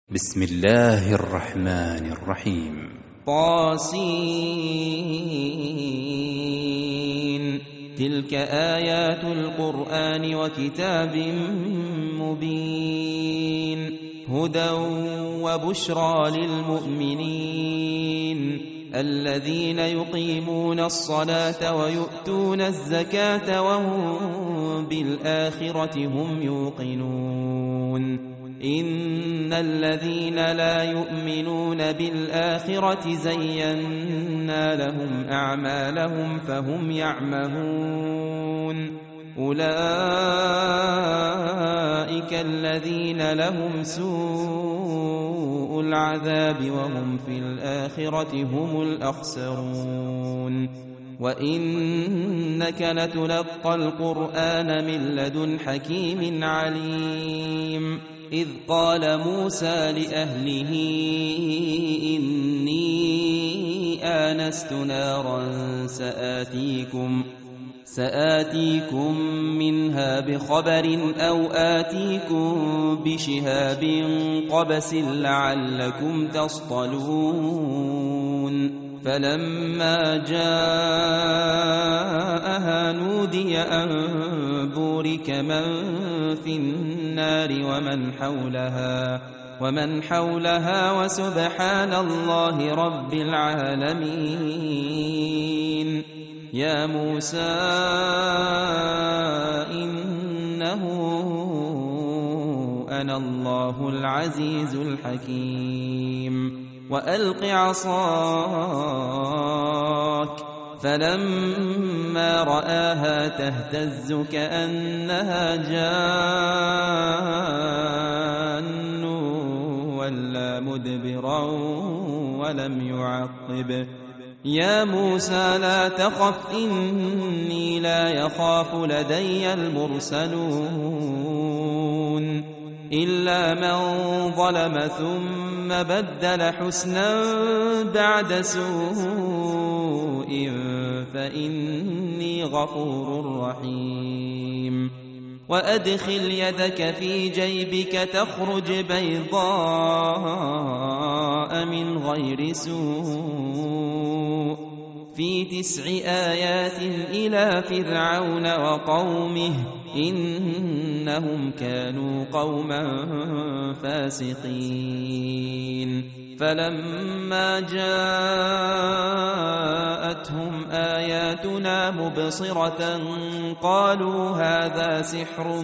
بسم الله الرحمن الرحيم. طاسين. تلك آيات القرآن وكتاب مبين هدى وبشرى للمؤمنين الذين يقيمون الصلاة ويؤتون الزكاة وهم بالآخرة هم يوقنون. إن الذين لا يؤمنون بالآخرة زينا لهم أعمالهم فهم يعمهون. أولئك الذين لهم سوء العذاب وهم في الآخرة هم الأخسرون. وإنك لتلقى القرآن من لدن حكيم عليم. إذ قال موسى لأهله إني آنست نارا سآتيكم منها بخبر أو آتيكم بشهاب قبس لعلكم تصطلون. فلما جاءها نودي أن بورك من في النار ومن حولها وسبحان الله رب العالمين. يا موسى إنه أنا الله العزيز الحكيم. وألق عصاك فلما رآها تهتز كأنها جان ولا مدبرا ولم يعقب. يا موسى لا تخف إني لا يخاف لدي المرسلون. إلا من ظلم ثم بدل حسنا بعد سوء فإني غفور رحيم. وأدخل يدك في جيبك تخرج بيضاء من غير سوء في 9 آيات إلى فرعون وقومه إنهم كانوا قوما فاسقين. فلما جاءتهم آياتنا مبصرة قالوا هذا سحر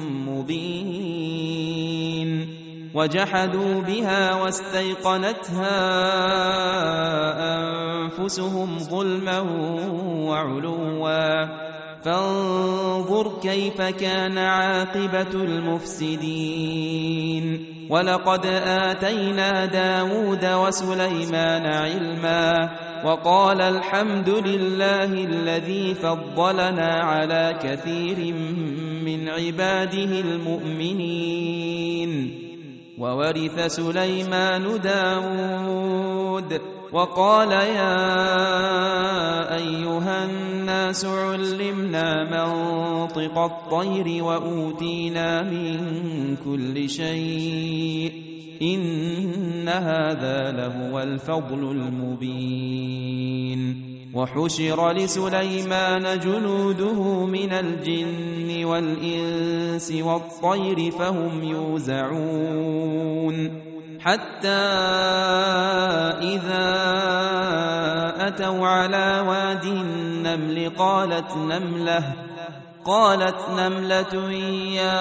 مبين. وجحدوا بها واستيقنتها أنفسهم ظلما وعلوا فانظر كيف كان عاقبة المفسدين. ولقد آتينا داود وسليمان علما وقال الحمد لله الذي فضلنا على كثير من عباده المؤمنين. وورث سليمان داود وقال يا أيها الناس علمنا منطق الطير وأوتينا من كل شيء إن هذا لهو الفضل المبين. وحشر لسليمان جنوده من الجن والإنس والطير فهم يوزعون. حتى إذا أتوا على واد النمل قالت نملة يا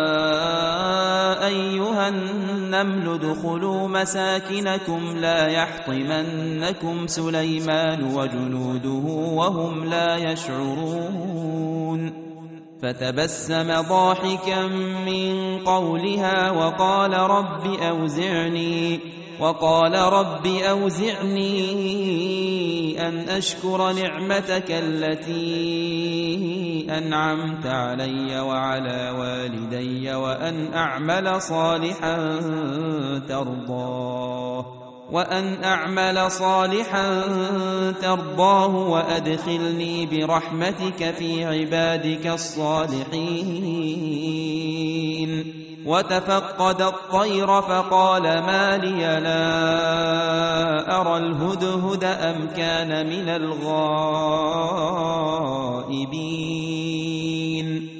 أيها النمل ادخلوا مساكنكم لا يحطمنكم سليمان وجنوده وهم لا يشعرون. فتبسم ضاحكا من قولها وقال رب أوزعني أن أشكر نعمتك التي أنعمت علي وعلى والدي وأن أعمل صالحا ترضاه وأدخلني برحمتك في عبادك الصالحين. وتفقد الطير فقال ما لي لا أرى الهدهد أم كان من الغائبين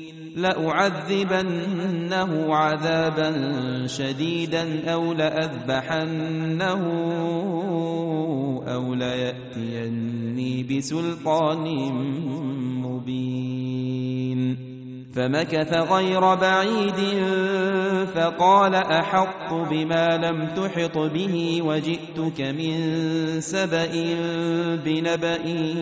لأعذبنه عذابا شديدا أو لأذبحنه أو ليأتيني بسلطان مبين فمكث غير بعيد فقال أحط بما لم تحط به وجئتك من سبأ بنبأ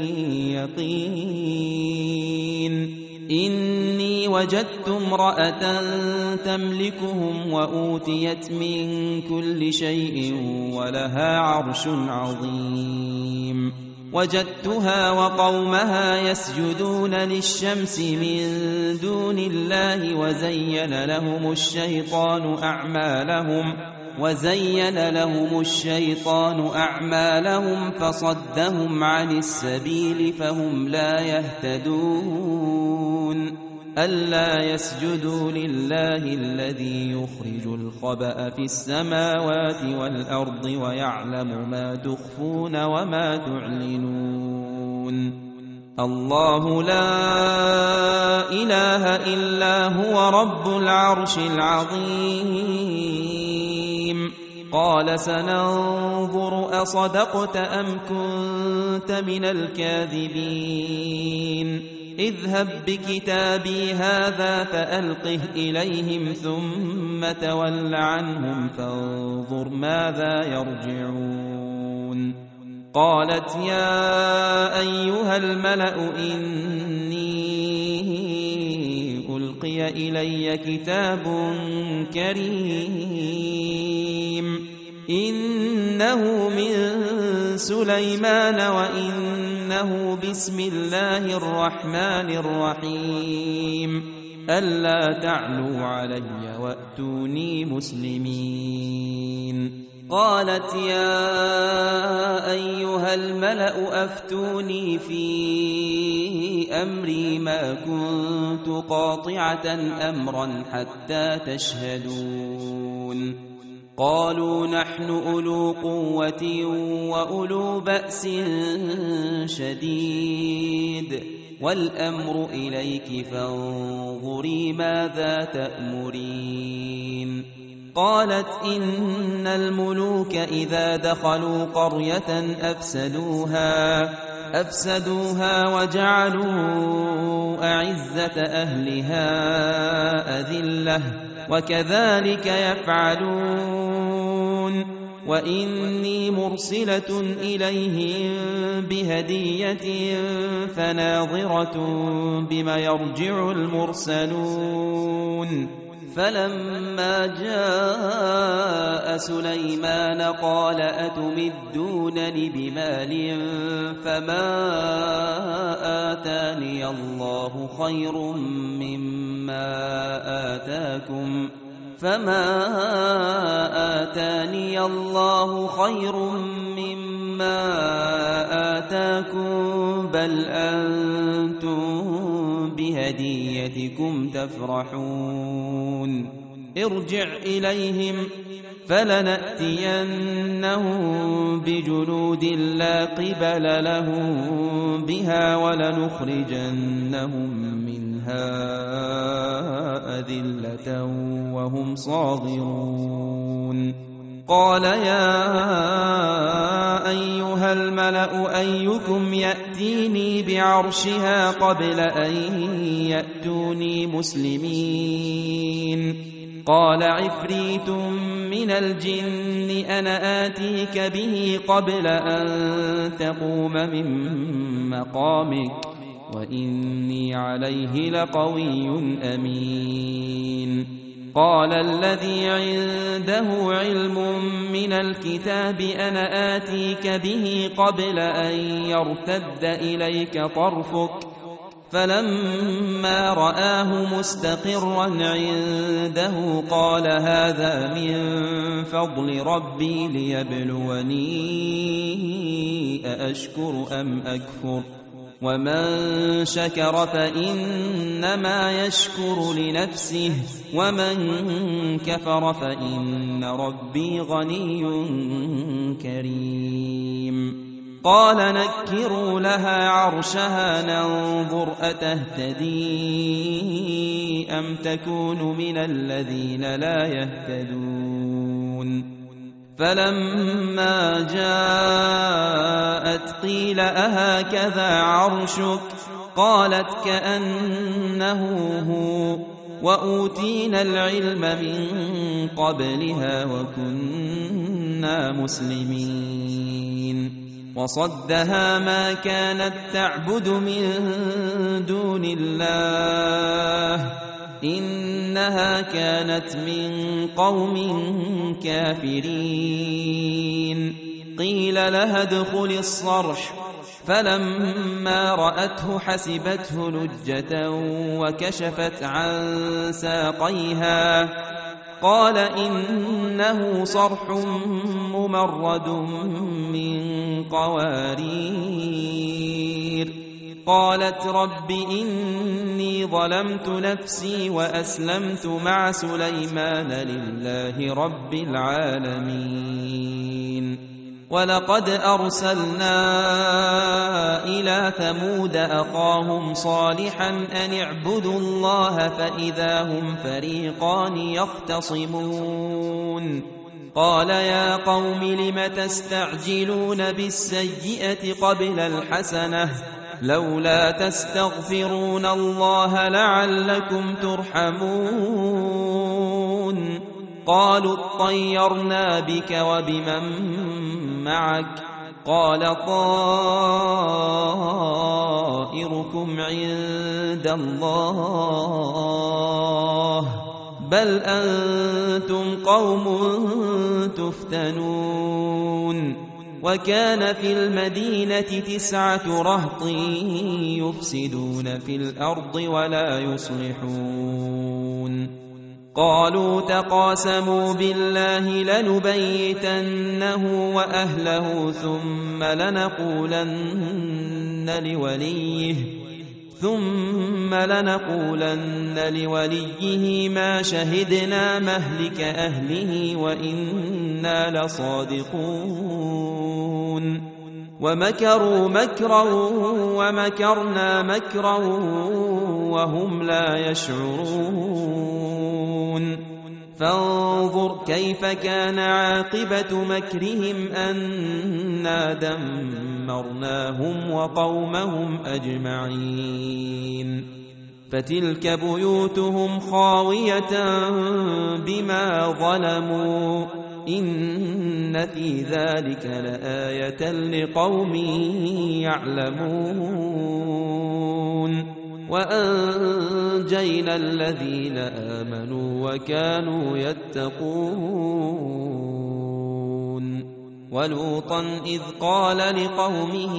يقين إني وجدت امرأة تملكهم وأوتيت من كل شيء ولها عرش عظيم وجدتها وقومها يسجدون للشمس من دون الله وزين لهم الشيطان أعمالهم فصدهم عن السبيل فهم لا يهتدون ألا يسجدوا لله الذي يخرج الخبأ في السماوات والأرض ويعلم ما تخفون وما تعلنون الله لا إله إلا هو رب العرش العظيم قال سننظر أصدقت أم كنت من الكاذبين اذهب بكتابي هذا فألقه إليهم ثم تول عنهم فانظر ماذا يرجعون قالت يا أيها الملأ إني ألقي إلي كتاب كريم إنه من سليمان وإنه بسم الله الرحمن الرحيم ألا تعلوا علي وأتوني مسلمين قالت يا أيها الملأ أفتوني في أمري ما كنت قاطعة أمرا حتى تشهدون قالوا نحن أولو قوة وأولو بأس شديد والأمر إليك فانظري ماذا تأمرين قالت إن الملوك إذا دخلوا قرية أفسدوها وجعلوا أعزة أهلها أذلة وكذلك يفعلون وإني مرسلة إليهم بهدية فناظرة بما يرجع المرسلون فلما جاء سليمان قال أتمدونني بمال فما آتاني الله خير مما آتاكم بل أنتم بهديتكم تفرحون ارجع إليهم فلنأتينهم بجنود لا قبل لهم بها ولنخرجنهم منها أذلة وهم صاغرون قال يا أيها الملأ أيكم يأتيني بعرشها قبل أن يأتوني مسلمين قال عفريت من الجن أنا آتيك به قبل أن تقوم من مقامك وإني عليه لقوي أمين قال الذي عنده علم من الكتاب أنا آتيك به قبل أن يرتد إليك طرفك فلما رآه مستقرا عنده قال هذا من فضل ربي ليبلوني أأشكر أم أكفر ومن شكر فإنما يشكر لنفسه ومن كفر فإن ربي غني كريم قال نكروا لها عرشها ننظر أتهتدي أم تكون من الذين لا يهتدون فلما جاءت قيل أهكذا عرشك قالت كأنه هو وأوتينا العلم من قبلها وكنا مسلمين وصدها ما كانت تعبد من دون الله إنها كانت من قوم كافرين قيل لها ادخل الصرح فلما رأته حسبته لجة وكشفت عن ساقيها قال إنه صرح ممرد من قوارير قالت رب إني ظلمت نفسي وأسلمت مع سليمان لله رب العالمين ولقد أرسلنا إلى ثمود أخاهم صالحا أن اعبدوا الله فإذا هم فريقان يختصمون قال يا قوم لم تستعجلون بالسيئة قبل الحسنة لولا تستغفرون الله لعلكم ترحمون قالوا اطيرنا بك وبمن معك قال طائركم عند الله بل أنتم قوم تفتنون وكان في المدينة 9 رهط يفسدون في الأرض ولا يصلحون قالوا تقاسموا بالله لنبيتنه وأهله ثم لنقولن لوليه ما شهدنا مهلك أهله وإنا لصادقون ومكروا مكرا ومكرنا مكرا وهم لا يشعرون فانظر كيف كان عاقبة مكرهم أنا دمرناهم وقومهم أجمعين فتلك بيوتهم خاوية بما ظلموا إن في ذلك لآية لقوم يعلمون وأنجينا الذين آمنوا وكانوا يتقون ولوطا إذ قال لقومه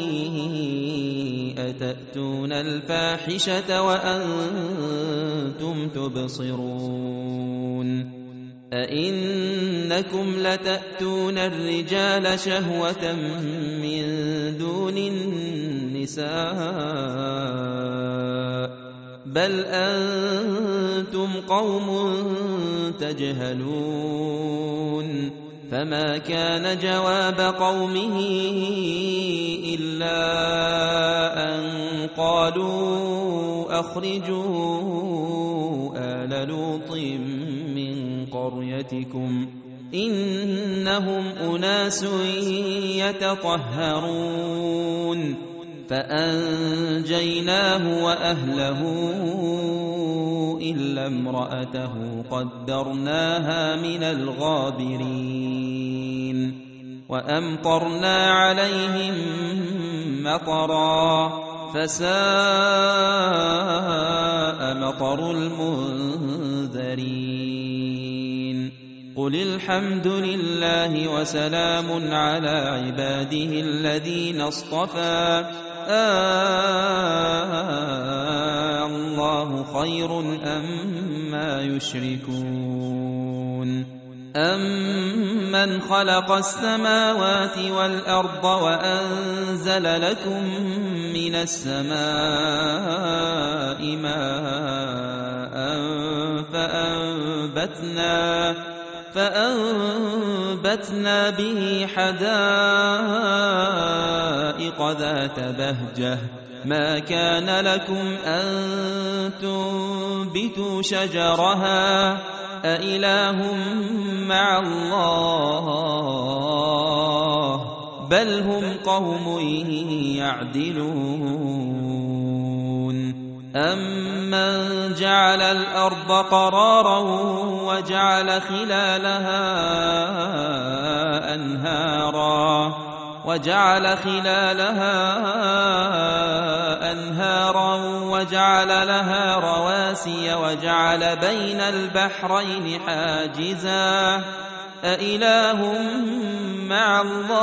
أتأتون الفاحشة وأنتم تبصرون أئنكم لتأتون الرجال شهوة من دون النساء بل أنتم قوم تجهلون فما كان جواب قومه إلا أن قالوا أخرجوا آل لوط من قريتكم إنهم أناس يتطهرون فأنجيناه وأهله إلا امرأته قدرناها من الغابرين وأمطرنا عليهم مطرا فساء مطر المنذرين قل الحمد لله وسلام على عباده الذين اصطفى الله خير أما يشركون أَمَّنْ خَلَقَ السَّمَاوَاتِ وَالْأَرْضَ وَأَنزَلَ لَكُم مِّنَ السَّمَاءِ مَاءً فَأَنبَتْنَا بِهِ حَدَائِقَ ذَاتَ بَهْجَةٍ مَا كَانَ لَكُمْ أَن تُنبِتُوا شَجَرَهَا أَإِلَٰهٌ مَّعَ اللَّهِ بَلْ هُمْ قَوْمٌ يَعْدِلُونَ أَمَّنْ جَعَلَ الْأَرْضَ قَرَارًا وَجَعَلَ خِلَالَهَا أَنْهَارًا وَجَعَلَ لَهَا رَوَاسِيَ وَجَعَلَ بَيْنَ الْبَحْرَيْنِ حَاجِزًا أَإِلَٰهٌ مَّعَ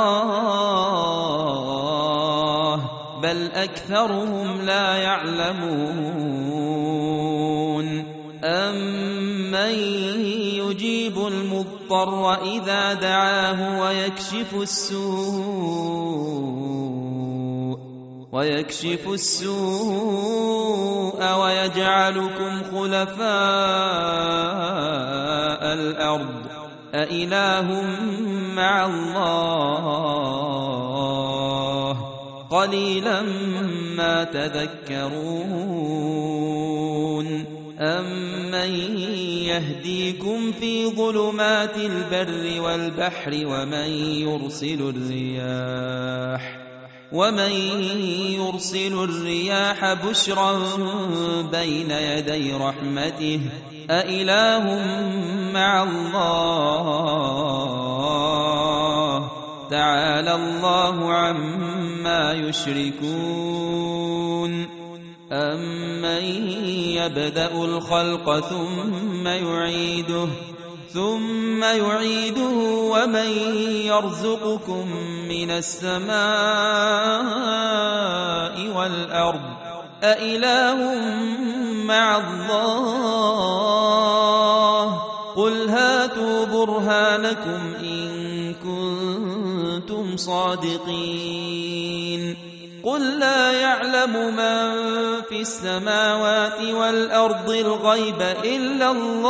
اللَّهِ بَلْ أَكْثَرُهُمْ لَا يَعْلَمُونَ أَمَّن يُجِيبُ الْمُضْطَرَّ إِذَا دَعَاهُ وَيَكْشِفُ السُّوءَ وَيَجْعَلُكُمْ خُلَفَاءَ الْأَرْضِ أَإِلَٰهٌ مَّعَ اللَّهِ قَلِيلًا مَّا تَذَكَّرُونَ أَمَّن يَهْدِيكُمْ فِي ظُلُمَاتِ الْبَرِّ وَالْبَحْرِ وَمَن يُرْسِلُ الرِّيَاحَ بُشْرًا بَيْنَ يَدَيْ رَحْمَتِهِ أَإِلَٰهٌ مَّعَ اللَّهِ تَعَالَى اللَّهُ عَمَّا يُشْرِكُونَ أَمَّن يَبْدَأُ الْخَلْقَ ثُمَّ يُعِيدُهُ وَمَن يَرْزُقُكُم مِّنَ السَّمَاءِ وَالْأَرْضِ أَإِلَٰهٌ مَّعَ اللَّهِ قُلْ هَاتُوا بُرْهَانَكُمْ إِن كُنتُمْ صَادِقِينَ قُل لَّا يَعْلَمُ مَن فِي السَّمَاوَاتِ وَالْأَرْضِ الْغَيْبَ إِلَّا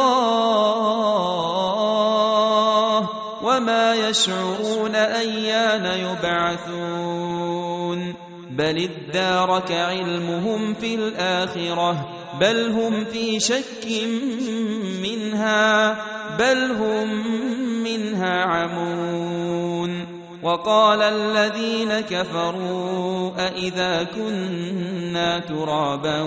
اللَّهُ وَمَا يَشْعُرُونَ أَيَّانَ يُبْعَثُونَ بَلِ ادَّارَكَ عِلْمُهُمْ فِي الْآخِرَةِ بَلْ هُمْ فِي شَكٍّ مِّنْهَا بَلْ هُمْ مِنْهَا عَمُونَ وَقَالَ الَّذِينَ كَفَرُوا أَإِذَا كُنَّا تُرَابًا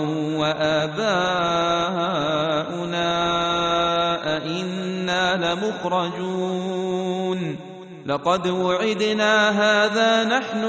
وَآبَاؤُنَا أَإِنَّا لَمُخْرَجُونَ لَقَدْ وُعِدْنَا هَٰذَا نَحْنُ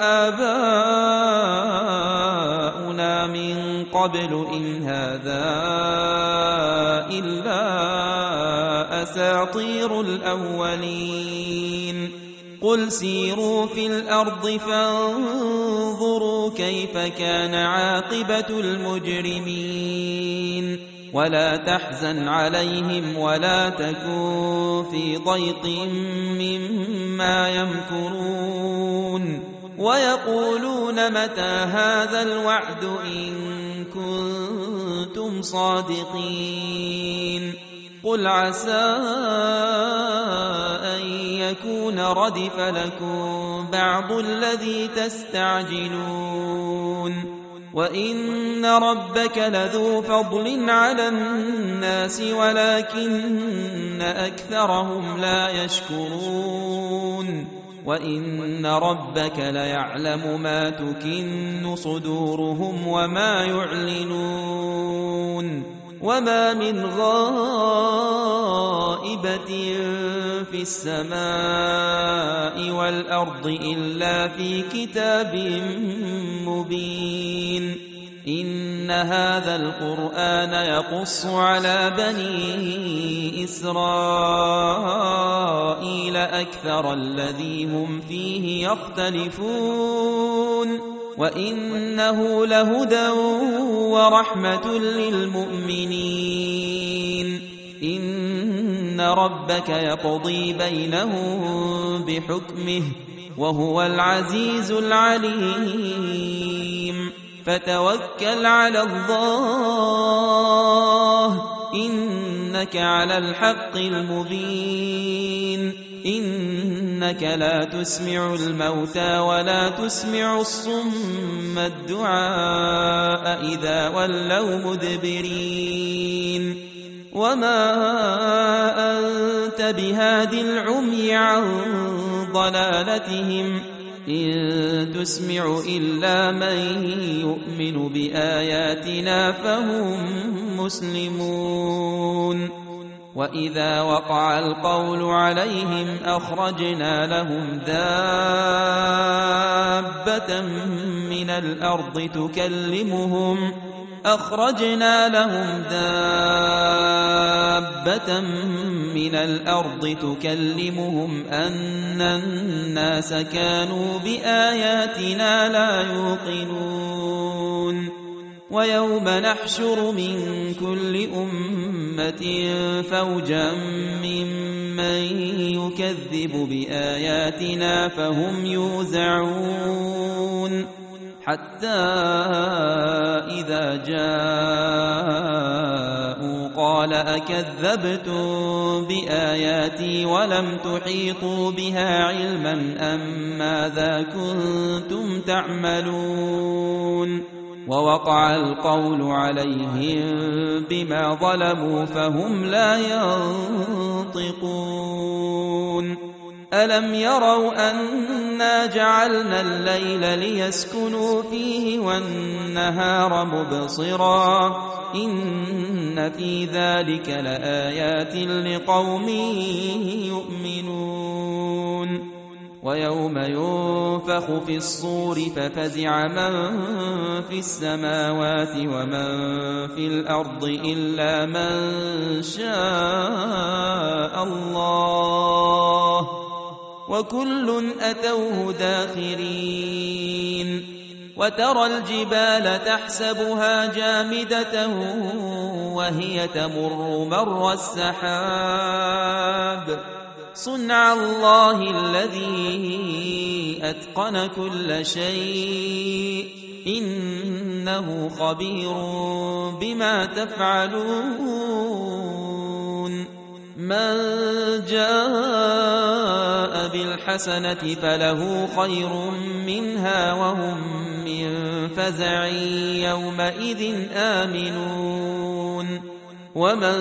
وَآبَاؤُنَا مِن قَبْلُ إِنْ هَٰذَا إِلَّا أَسَاطِيرُ الْأَوَّلِينَ قُلْ سِيرُوا فِي الْأَرْضِ فَانظُرُوا كَيْفَ كَانَ عَاقِبَةُ الْمُجْرِمِينَ وَلَا تَحْزَنْ عَلَيْهِمْ وَلَا تَكُن فِي ضَيْقٍ مِّمَّا يَمْكُرُونَ وَيَقُولُونَ مَتَىٰ هَٰذَا الْوَعْدُ إِن كُنتُمْ صَادِقِينَ قُلْ عَسَىٰ أَن يَكُونَ رَدِفَ لَكُم بَعْضُ الَّذِي تَسْتَعْجِلُونَ وَإِنَّ رَبَّكَ لَذُو فَضْلٍ عَلَى النَّاسِ وَلَٰكِنَّ أَكْثَرَهُمْ لَا يَشْكُرُونَ وَإِنَّ رَبَّكَ لَيَعْلَمُ مَا تُكِنُّ صُدُورُهُمْ وَمَا يُعْلِنُونَ وَمَا مِنْ غَائِبَةٍ فِي السَّمَاءِ وَالْأَرْضِ إِلَّا فِي كِتَابٍ مُّبِينٍ إِنَّ هَٰذَا الْقُرْآنَ يَقُصُّ عَلَىٰ بَنِي إِسْرَائِيلَ أَكْثَرَ الَّذِي هُمْ فِيهِ يَخْتَلِفُونَ وَإِنَّهُ لَهُدًى وَرَحْمَةٌ لِّلْمُؤْمِنِينَ إِنَّ ربك يقضي بينهم بحكمه وهو العزيز العليم فتوكل على الله إنك على الحق المبين إنك لا تسمع الموتى ولا تسمع الصم الدعاء إذا ولوا مدبرين وما أنت بهاد العمي عن ضلالتهم إن تسمع إلا من يؤمن بآياتنا فهم مسلمون وإذا وقع القول عليهم أخرجنا لهم دابة من الأرض تكلمهم أن الناس كانوا بآياتنا لا يوقنون ويوم نحشر من كل أمة فوجا ممن يكذب بآياتنا فهم يوزعون حتى إذا جاءوا قال أكذبتم بآياتي ولم تحيطوا بها علما أم ماذا كنتم تعملون ووقع القول عليهم بما ظلموا فهم لا ينطقون ألم يروا أنا جعلنا الليل ليسكنوا فيه والنهار مبصرا إن في ذلك لآيات لقوم يؤمنون ويوم ينفخ في الصور ففزع من في السماوات ومن في الأرض إلا من شاء الله وكل أتوه داخرين وترى الجبال تحسبها جامدة وهي تمر مر السحاب صنع الله الذي أتقن كل شيء إنه خبير بما تفعلون من جاء بالحسنة فله خير منها وهم من فزع يومئذ آمنون ومن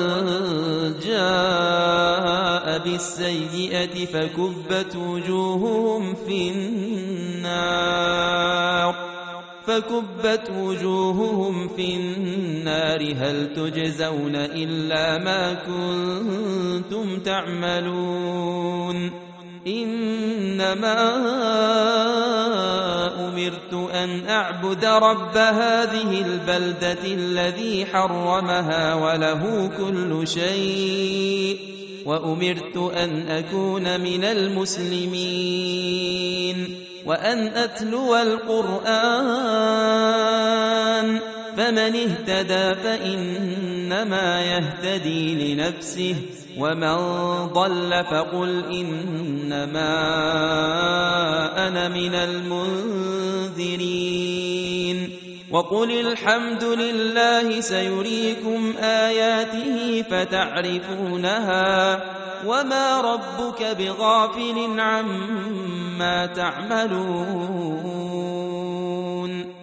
جاء بالسيئة فكبت وجوههم في النار هل تجزون إلا ما كنتم تعملون إنما أمرت أن أعبد رب هذه البلدة الذي حرمها وله كل شيء وأمرت أن أكون من المسلمين وأن أتلو القرآن فمن اهتدى فإنما يهتدي لنفسه ومن ضل فقل إنما أنا من المنذرين وقل الحمد لله سيريكم آياته فتعرفونها وما ربك بغافل عما تعملون